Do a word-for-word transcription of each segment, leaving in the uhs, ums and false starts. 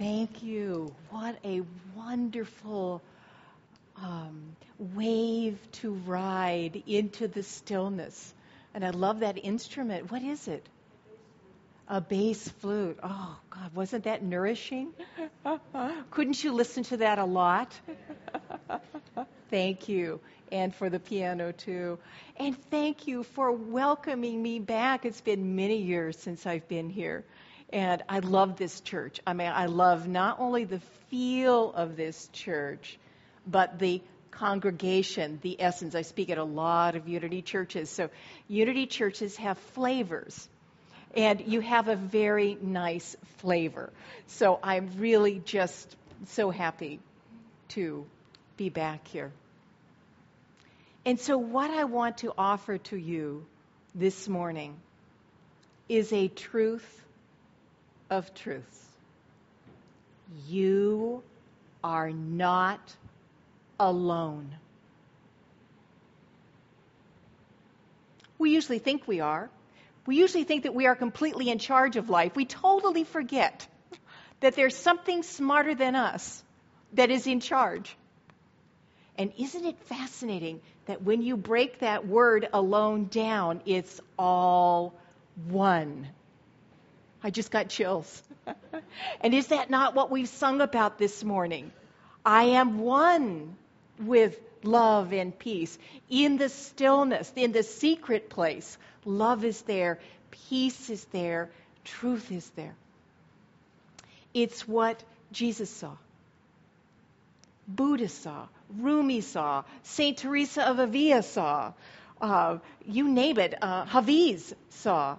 Thank you. What a wonderful um, wave to ride into the stillness. And I love that instrument. What is it? A bass flute. Oh, God, wasn't that nourishing? Couldn't you listen to that a lot? Thank you. And for the piano, too. And thank you for welcoming me back. It's been many years since I've been here. And I love this church. I mean, I love not only the feel of this church, but the congregation, the essence. I speak at a lot of Unity churches. So Unity churches have flavors. And you have a very nice flavor. So I'm really just so happy to be back here. And so what I want to offer to you this morning is a truth of truths. You are not alone. We usually think we are. We usually think that we are completely in charge of life. We totally forget that there's something smarter than us that is in charge. And isn't it fascinating that when you break that word alone down, it's all one? I just got chills. And is that not what we've sung about this morning? I am one with love and peace. In the stillness, in the secret place, love is there, peace is there, truth is there. It's what Jesus saw, Buddha saw, Rumi saw, Saint Teresa of Avila saw, uh, you name it, uh, Hafiz saw.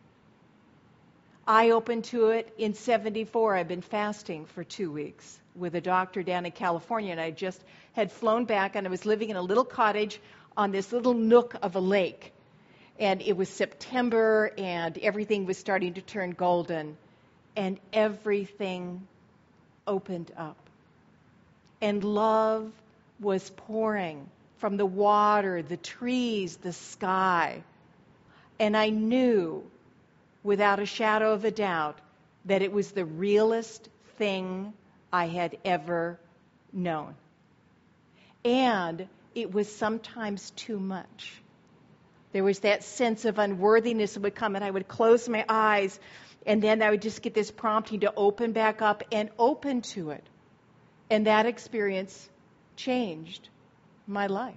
I opened to it in seventy-four. I've been fasting for two weeks with a doctor down in California, and I just had flown back, and I was living in a little cottage on this little nook of a lake. And it was September, and everything was starting to turn golden, and everything opened up. And love was pouring from the water, the trees, the sky. And I knew, without a shadow of a doubt, that it was the realest thing I had ever known. And it was sometimes too much. There was that sense of unworthiness that would come, and I would close my eyes, and then I would just get this prompting to open back up and open to it. And that experience changed my life.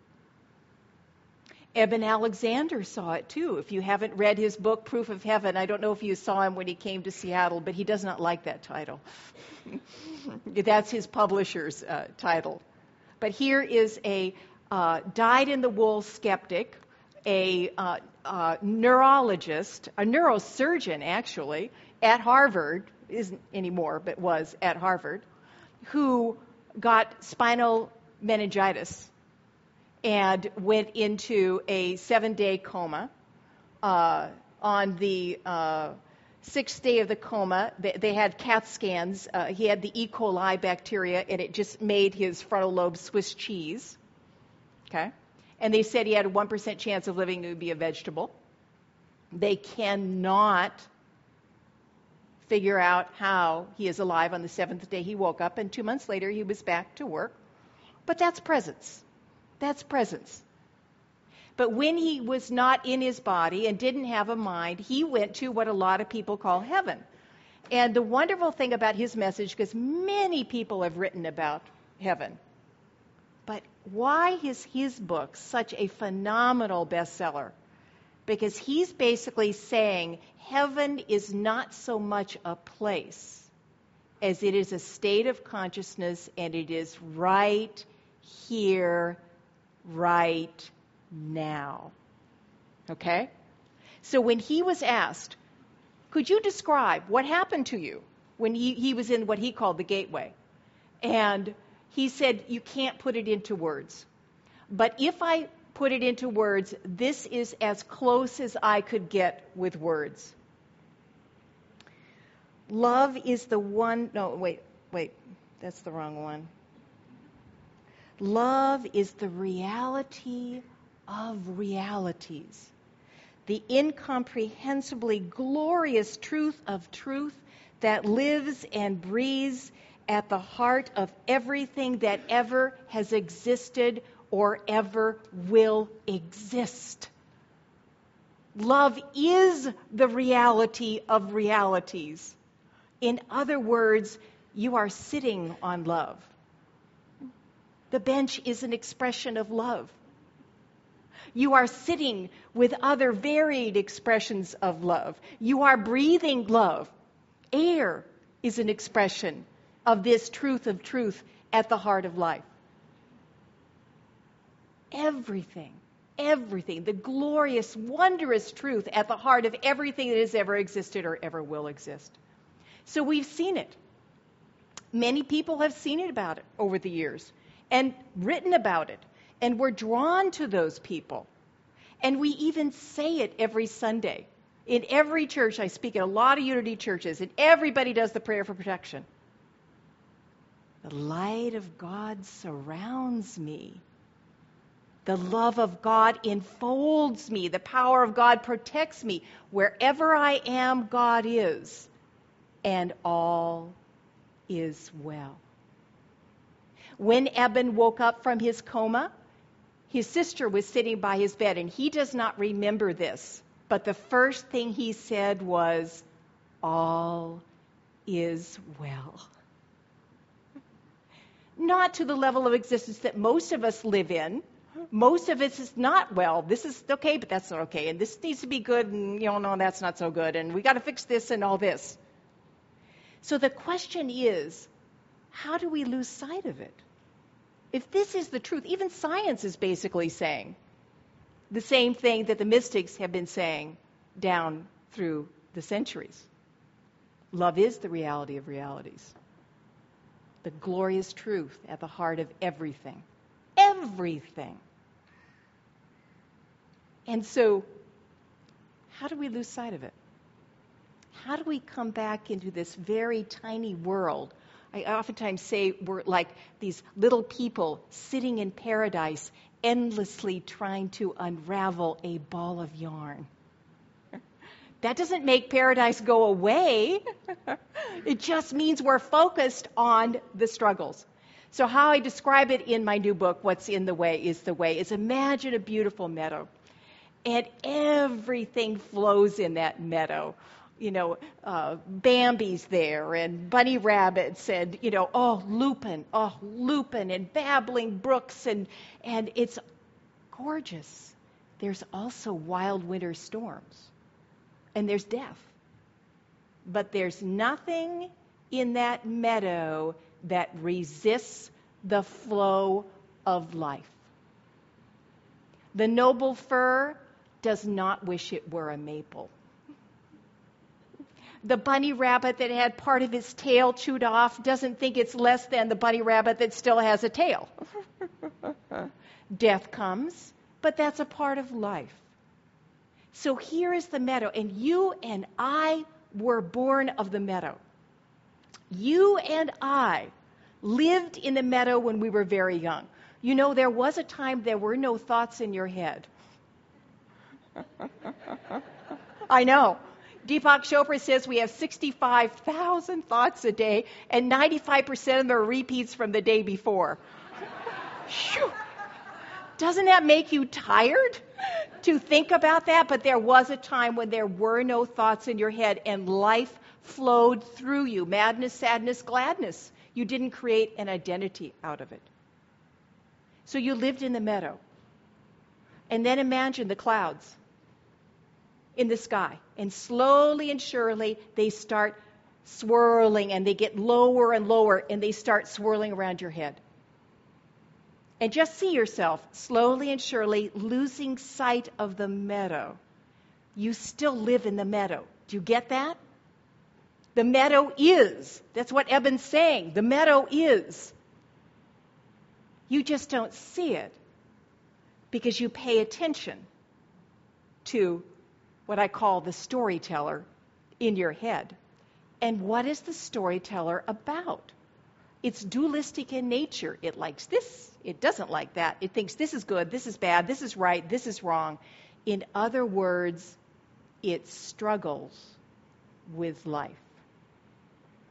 Eben Alexander saw it too. If you haven't read his book, Proof of Heaven, I don't know if you saw him when he came to Seattle, but he does not like that title. That's his publisher's uh, title. But here is a uh, dyed-in-the-wool skeptic, a uh, uh, neurologist, a neurosurgeon actually, at Harvard, isn't anymore, but was at Harvard, who got spinal meningitis and went into a seven-day coma. Uh, on the uh, sixth day of the coma, they, they had CAT scans. Uh, he had the E. coli bacteria, and it just made his frontal lobe Swiss cheese. Okay? And they said he had a one percent chance of living to be a vegetable. They cannot figure out how he is alive on the seventh day he woke up, and two months later he was back to work. But that's presence. That's presence. But when he was not in his body and didn't have a mind, he went to what a lot of people call heaven. And the wonderful thing about his message, because many people have written about heaven, but why is his book such a phenomenal bestseller? Because he's basically saying heaven is not so much a place as it is a state of consciousness, and it is right here, right now. Okay? So when he was asked, could you describe what happened to you when he, he was in what he called the gateway? And he said, you can't put it into words. But if I put it into words, this is as close as I could get with words. Love is the one, no, wait, wait, that's the wrong one. Love is the reality of realities, the incomprehensibly glorious truth of truth that lives and breathes at the heart of everything that ever has existed or ever will exist. Love is the reality of realities. In other words, you are sitting on love. The bench is an expression of love. You are sitting with other varied expressions of love. You are breathing love. Air is an expression of this truth of truth at the heart of life. Everything, everything, the glorious, wondrous truth at the heart of everything that has ever existed or ever will exist. So we've seen it. Many people have seen it about it over the years and written about it. And we're drawn to those people. And we even say it every Sunday. In every church, I speak at a lot of Unity churches, and everybody does the prayer for protection. The light of God surrounds me. The love of God enfolds me. The power of God protects me. Wherever I am, God is. And all is well. When Eben woke up from his coma, his sister was sitting by his bed, and he does not remember this. But the first thing he said was, all is well. Not to the level of existence that most of us live in. Most of us is not well. This is okay, but that's not okay. And this needs to be good, and, you know, no, that's not so good. And we got to fix this and all this. So the question is, how do we lose sight of it? If this is the truth, even science is basically saying the same thing that the mystics have been saying down through the centuries. Love is the reality of realities. The glorious truth at the heart of everything. Everything. And so, how do we lose sight of it? How do we come back into this very tiny world? I oftentimes say we're like these little people sitting in paradise, endlessly trying to unravel a ball of yarn. That doesn't make paradise go away. It just means we're focused on the struggles. So how I describe it in my new book, What's in the Way is the Way, is imagine a beautiful meadow. And everything flows in that meadow. You know, uh, Bambi's there, and bunny rabbits, and, you know, oh, lupin, oh, lupin, and babbling brooks, and and it's gorgeous. There's also wild winter storms, and there's death. But there's nothing in that meadow that resists the flow of life. The noble fir does not wish it were a maple. The bunny rabbit that had part of his tail chewed off doesn't think it's less than the bunny rabbit that still has a tail. Death comes, but that's a part of life. So here is the meadow, and you and I were born of the meadow. You and I lived in the meadow when we were very young. You know, there was a time there were no thoughts in your head. I know. Deepak Chopra says we have sixty-five thousand thoughts a day, and ninety-five percent of them are repeats from the day before. Whew. Doesn't that make you tired to think about that? But there was a time when there were no thoughts in your head, and life flowed through you. Madness, sadness, gladness. You didn't create an identity out of it. So you lived in the meadow. And then imagine the clouds in the sky. And slowly and surely, they start swirling, and they get lower and lower, and they start swirling around your head. And just see yourself slowly and surely losing sight of the meadow. You still live in the meadow. Do you get that? The meadow is. That's what Eben's saying. The meadow is. You just don't see it because you pay attention to what I call the storyteller in your head. And what is the storyteller about? It's dualistic in nature. It likes this, it doesn't like that. It thinks this is good, this is bad, this is right, this is wrong. In other words, it struggles with life.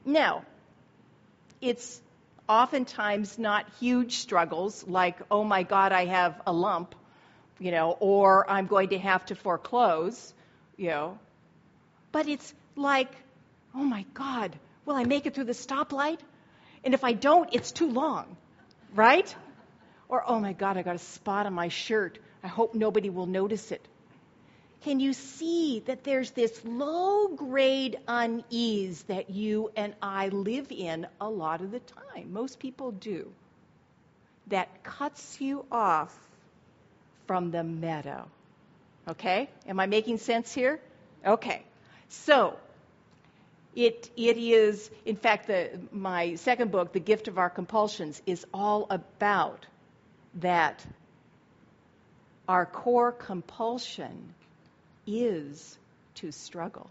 Now, it's oftentimes not huge struggles like, oh my God, I have a lump, you know, or I'm going to have to foreclose, you know. But it's like, oh my God, will I make it through the stoplight? And if I don't, it's too long, right? Or, oh my God, I got a spot on my shirt. I hope nobody will notice it. Can you see that there's this low-grade unease that you and I live in a lot of the time? Most people do. That cuts you off from the meadow. Okay? Am I making sense here? Okay. So, it it is, in fact, the my second book, The Gift of Our Compulsions, is all about that our core compulsion is to struggle.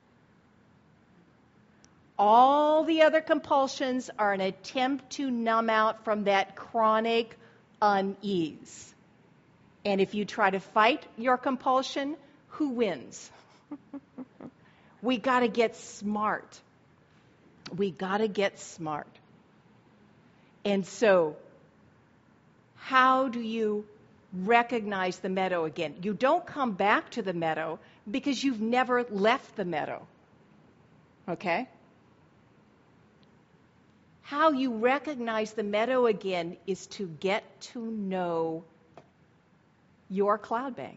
All the other compulsions are an attempt to numb out from that chronic unease. And if you try to fight your compulsion, who wins? We got to get smart. We got to get smart. And so, how do you recognize the meadow again? You don't come back to the meadow because you've never left the meadow. Okay? How you recognize the meadow again is to get to know your cloud bank.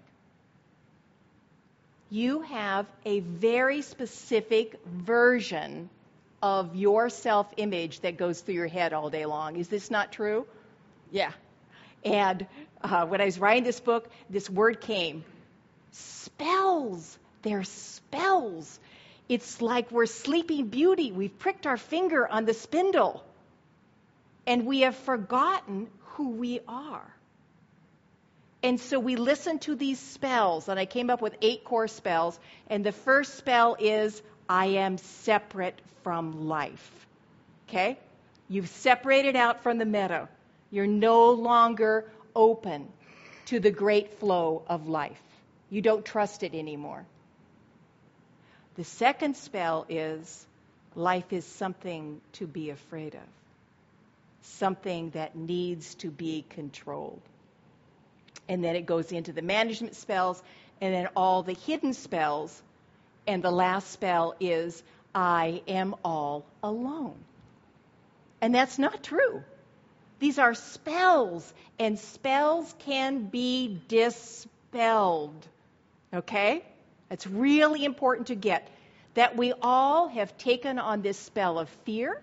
You have a very specific version of your self-image that goes through your head all day long. Is this not true? Yeah. And uh, when I was writing this book, this word came. Spells. They're spells. It's like we're Sleeping Beauty. We've pricked our finger on the spindle. And we have forgotten who we are. And so we listen to these spells. And I came up with eight core spells. And the first spell is, I am separate from life. Okay? You've separated out from the meadow. You're no longer open to the great flow of life. You don't trust it anymore. The second spell is, life is something to be afraid of. Something that needs to be controlled. And then it goes into the management spells, and then all the hidden spells. And the last spell is, I am all alone. And that's not true. These are spells, and spells can be dispelled. Okay? It's really important to get that we all have taken on this spell of fear,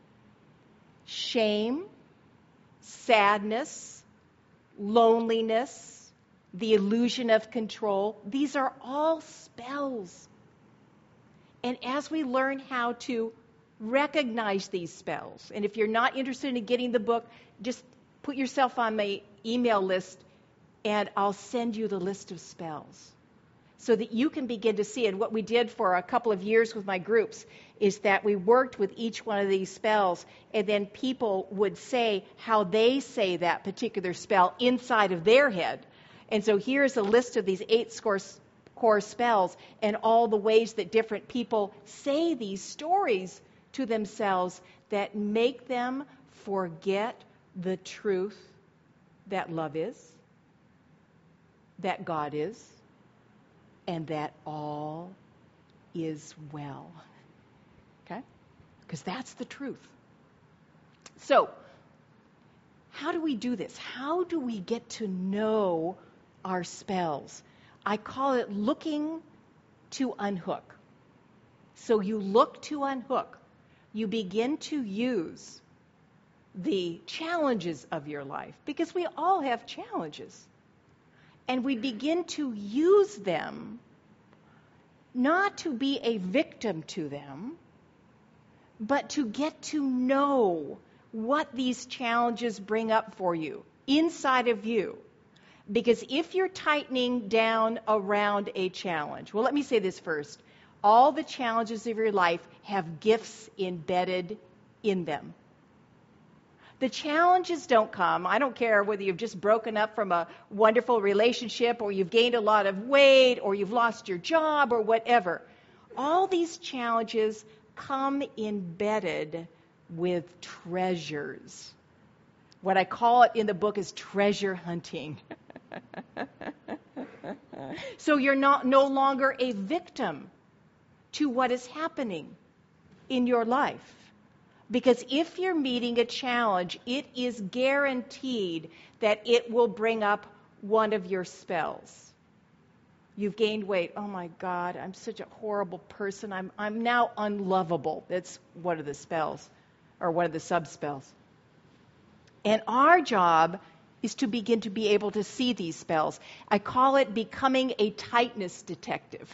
shame, sadness, loneliness, the illusion of control. These are all spells. And as we learn how to recognize these spells, and if you're not interested in getting the book, just put yourself on my email list, and I'll send you the list of spells so that you can begin to see. And what we did for a couple of years with my groups is that we worked with each one of these spells, and then people would say how they say that particular spell inside of their head. And so here's a list of these eight core spells and all the ways that different people say these stories to themselves that make them forget the truth that love is, that God is, and that all is well. Okay? Because that's the truth. So, how do we do this? How do we get to know our spells? I call it looking to unhook. So you look to unhook. You begin to use the challenges of your life, because we all have challenges. And we begin to use them not to be a victim to them, but to get to know what these challenges bring up for you, inside of you. Because if you're tightening down around a challenge, well, let me say this first. All the challenges of your life have gifts embedded in them. The challenges don't come. I don't care whether you've just broken up from a wonderful relationship, or you've gained a lot of weight, or you've lost your job, or whatever. All these challenges come embedded with treasures. What I call it in the book is treasure hunting. So you're not no longer a victim to what is happening in your life. Because if you're meeting a challenge, it is guaranteed that it will bring up one of your spells. You've gained weight. Oh my God, I'm such a horrible person. I'm I'm now unlovable. That's one of the spells, or one of the sub-spells. And our job is to begin to be able to see these spells. I call it becoming a tightness detective.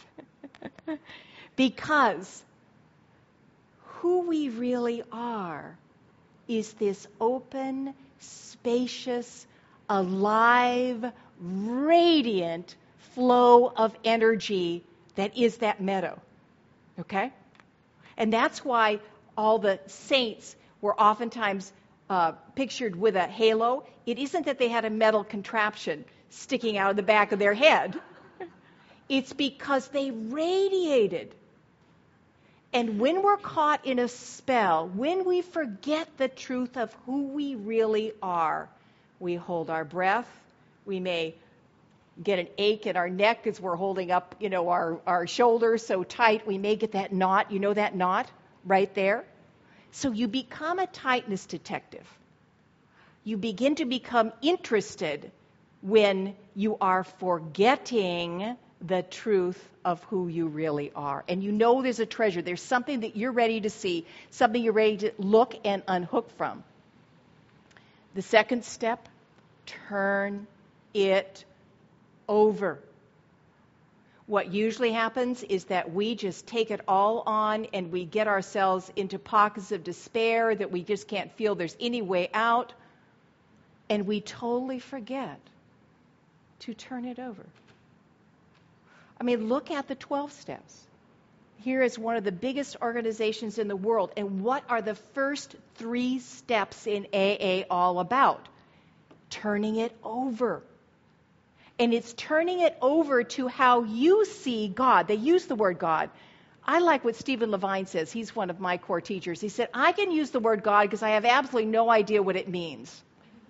Because who we really are is this open, spacious, alive, radiant flow of energy that is that meadow. Okay? And that's why all the saints were oftentimes uh, pictured with a halo. It isn't that they had a metal contraption sticking out of the back of their head. It's because they radiated. And when we're caught in a spell, when we forget the truth of who we really are, we hold our breath. We may get an ache in our neck as we're holding up, you know, our, our shoulders so tight. We may get that knot. You know that knot right there? So you become a tightness detective. You begin to become interested when you are forgetting the truth of who you really are. And you know there's a treasure. There's something that you're ready to see, something you're ready to look and unhook from. The second step, turn it over. What usually happens is that we just take it all on and we get ourselves into pockets of despair that we just can't feel there's any way out. And we totally forget to turn it over. I mean, look at the twelve steps. Here is one of the biggest organizations in the world. And what are the first three steps in A A all about? Turning it over. And it's turning it over to how you see God. They use the word God. I like what Stephen Levine says. He's one of my core teachers. He said, I can use the word God because I have absolutely no idea what it means.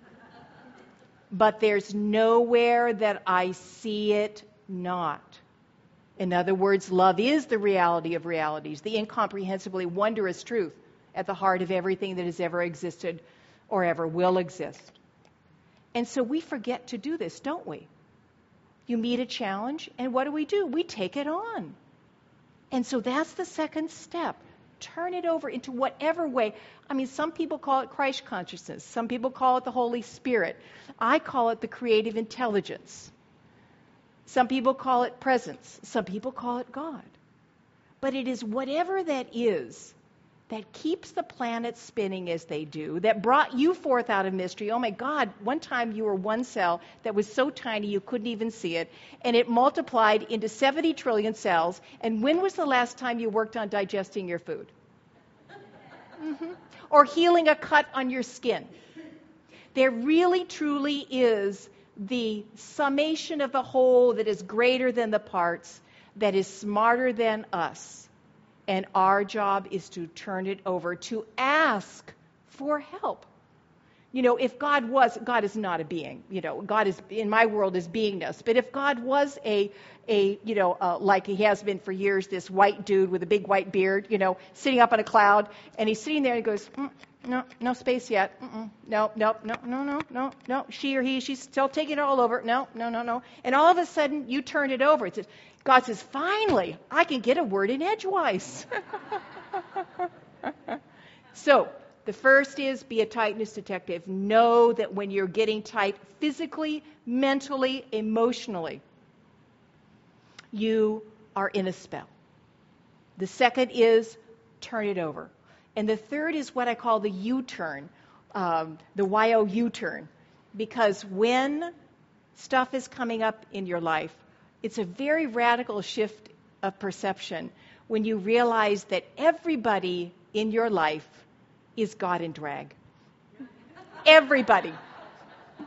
But there's nowhere that I see it not. In other words, love is the reality of realities, the incomprehensibly wondrous truth at the heart of everything that has ever existed or ever will exist. And so we forget to do this, don't we? You meet a challenge, and what do we do? We take it on. And so that's the second step. Turn it over into whatever way. I mean, some people call it Christ consciousness. Some people call it the Holy Spirit. I call it the creative intelligence. Some people call it presence. Some people call it God. But it is whatever that is that keeps the planet spinning as they do, that brought you forth out of mystery. Oh my God, one time you were one cell that was so tiny you couldn't even see it, and it multiplied into seventy trillion cells. And when was the last time you worked on digesting your food? Mm-hmm. Or healing a cut on your skin? There really, truly is the summation of the whole that is greater than the parts, that is smarter than us. And our job is to turn it over, to ask for help. You know, if God was, God is not a being, you know, God is, in my world, is beingness. But if God was a, a you know, uh, like he has been for years, this white dude with a big white beard, you know, sitting up on a cloud, and he's sitting there and he goes, mm, no, no space yet. Mm-mm. No, no, no, no, no, no, no. She or he, she's still taking it all over. No, no, no, no. And all of a sudden, you turn it over. It says, God says, finally, I can get a word in edgewise. So, the first is be a tightness detective. Know that when you're getting tight physically, mentally, emotionally, you are in a spell. The second is turn it over. And the third is what I call the U-turn, um, the Y O U-turn. Because when stuff is coming up in your life, it's a very radical shift of perception when you realize that everybody in your life is God in drag. Everybody.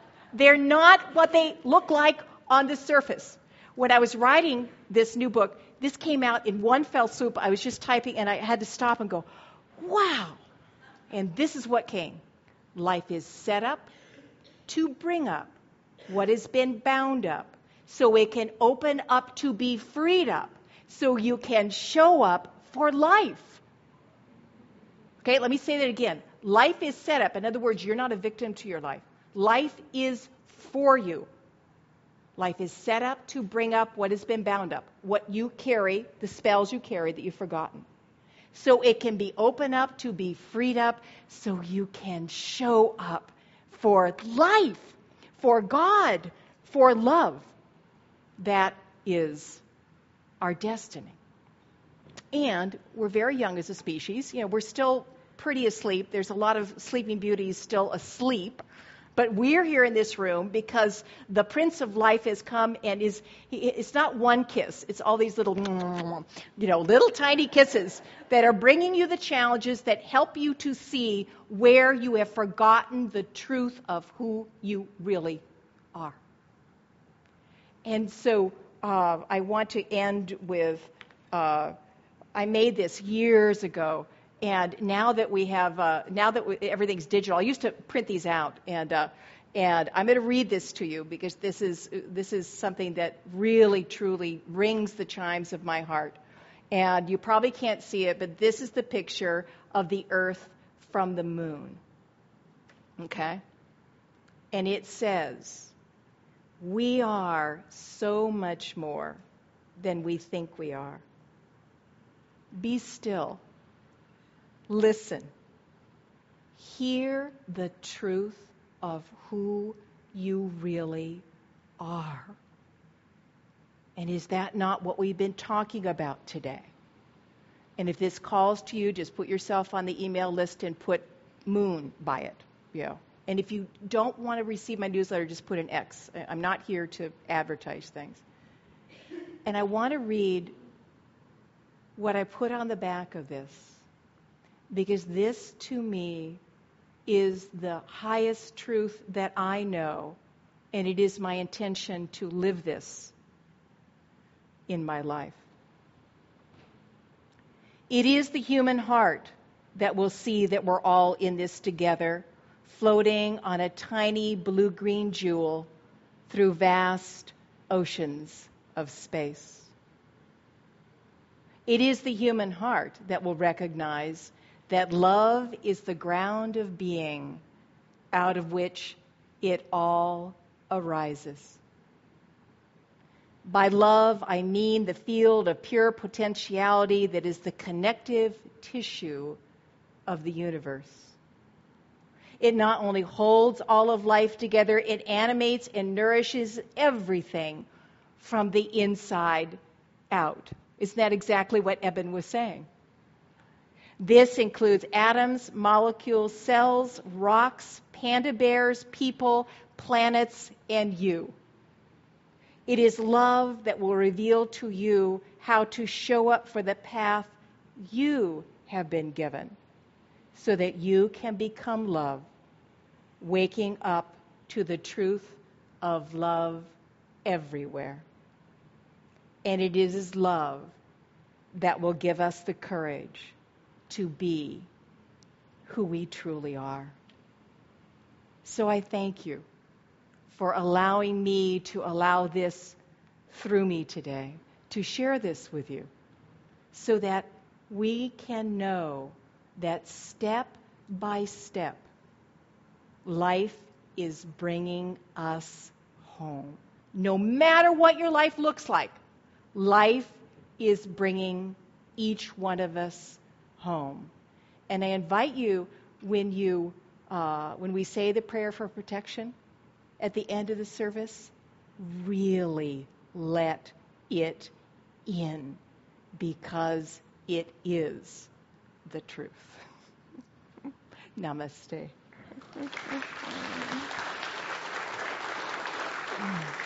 They're not what they look like on the surface. When I was writing this new book, this came out in one fell swoop. I was just typing, and I had to stop and go, wow. And this is what came. Life is set up to bring up what has been bound up, so it can open up to be freed up, so you can show up for life. Okay, let me say that again. Life is set up. In other words, you're not a victim to your life. Life is for you. Life is set up to bring up what has been bound up, what you carry, the spells you carry that you've forgotten. So it can be opened up to be freed up, so you can show up for life, for God, for love. That is our destiny. And we're very young as a species. You know, we're still pretty asleep. There's a lot of sleeping beauties still asleep. But we're here in this room because the Prince of Life has come, and is he, it's not one kiss. It's all these little, you know, little tiny kisses that are bringing you the challenges that help you to see where you have forgotten the truth of who you really are. And so uh, I want to end with, uh, I made this years ago. And now that we have, uh, now that we, everything's digital, I used to print these out, and uh, and I'm going to read this to you because this is this is something that really truly rings the chimes of my heart. And you probably can't see it, but this is the picture of the Earth from the moon. Okay, and it says, "We are so much more than we think we are. Be still. Listen, hear the truth of who you really are." And is that not what we've been talking about today? And if this calls to you, just put yourself on the email list and put moon by it. You know. And if you don't want to receive my newsletter, just put an X. I'm not here to advertise things. And I want to read what I put on the back of this, because this, to me, is the highest truth that I know, and it is my intention to live this in my life. It is the human heart that will see that we're all in this together, floating on a tiny blue-green jewel through vast oceans of space. It is the human heart that will recognize that love is the ground of being out of which it all arises. By love, I mean the field of pure potentiality that is the connective tissue of the universe. It not only holds all of life together, it animates and nourishes everything from the inside out. Isn't that exactly what Eben was saying? This includes atoms, molecules, cells, rocks, panda bears, people, planets, and you. It is love that will reveal to you how to show up for the path you have been given, so that you can become love, waking up to the truth of love everywhere. And it is love that will give us the courage to be who we truly are. So I thank you for allowing me to allow this through me today, to share this with you, so that we can know that step by step, life is bringing us home. No matter what your life looks like, life is bringing each one of us home. And I invite you, when you uh, when we say the prayer for protection at the end of the service, really let it in, because it is the truth. Namaste.